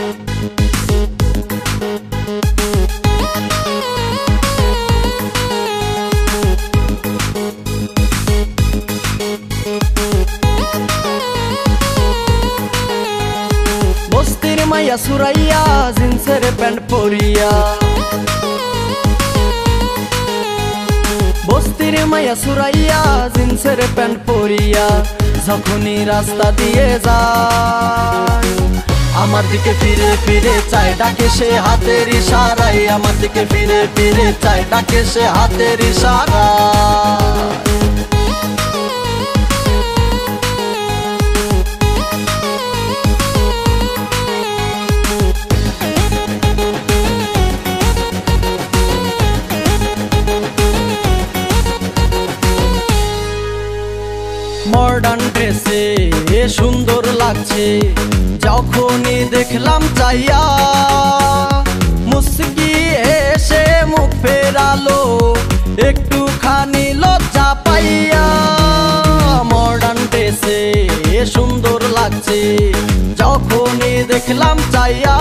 বস্তির মাইয়া সুরাইয়া জিন্সের প্যান্ট পরিয়া, বস্তির মাইয়া সুরাইয়া জিন্সের প্যান্ট পরিয়া যখনই রাস্তা দিয়ে যায় আমার দিকে ফিরে ফিরে চায়, ডাকে সে হাতের ইশারায়। আমার দিকে ফিরে ফিরে চায়, ডাকে সে হাতের ইশারায়। মডার্ন ড্রেসে সুন্দর লাগছে যখনই দেখলাম চাইয়া, মুস্কি এসে মুখ ফেরালো একটুখানি লজ্জা পাইয়া। মডার্ন ড্রেসে সুন্দর লাগছে যখনই দেখলাম চাইয়া,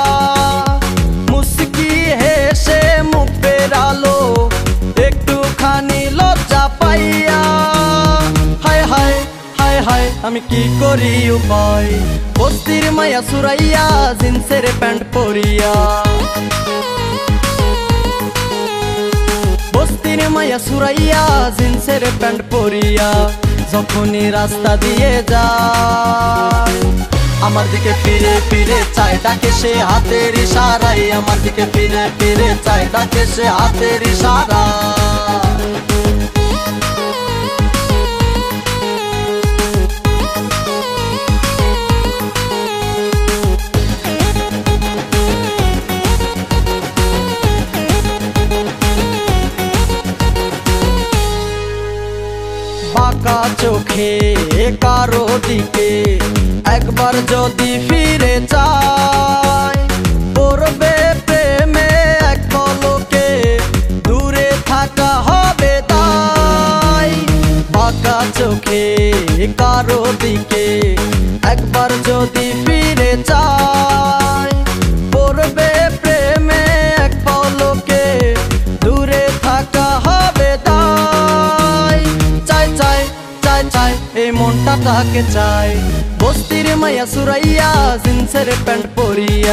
মুস্কি হেসে মুখ ফেরালো একটুখানি লজ্জা পাইয়া। আমি কি করি উপায়, বস্তির মাইয়া সুরাইয়া জিন্সের প্যান্ট পরিয়া, বস্তির মাইয়া সুরাইয়া জিন্সের প্যান্ট পরিয়া যখনই রাস্তা দিয়ে যায় আমার দিকে ফিরে ফিরে চায়, ডাকে সে হাতের ইশারায়। আমার দিকে ফিরে ফিরে চায়, ডাকে সে হাতের ইশারায়। বাঁকা চোখে কারো দিকে একবার যদি ফিরে চায়, পড়বে প্রেমে এক পলকে দূরে থাকা হবে তাই। বাঁকা চোখে কারো দিকে একবার যদি ফিরে চায়, পড়বে প্রেমে এক পলকে দূরে থাকা হবে তাই। এই মনটা তাকে চাই, বস্তির মাইয়া সুরাইয়া জিন্সের প্যান্ট পরিয়া,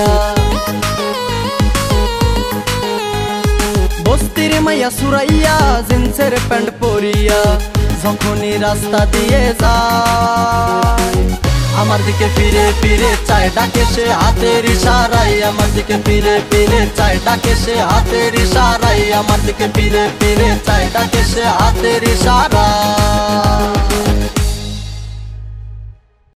বস্তির মাইয়া সুরাইয়া জিন্সের প্যান্ট পরিয়া যখনই রাস্তা দিয়ে যায় আমার দিকে ফিরে ফিরে চায়, ডাকে সে হাতের ইশারায়। আমার দিকে ফিরে ফিরে চায়, ডাকে সে হাতের ইশারায়। আমার দিকে ফিরে ফিরে চায়, ডাকে সে হাতের ইশারায়।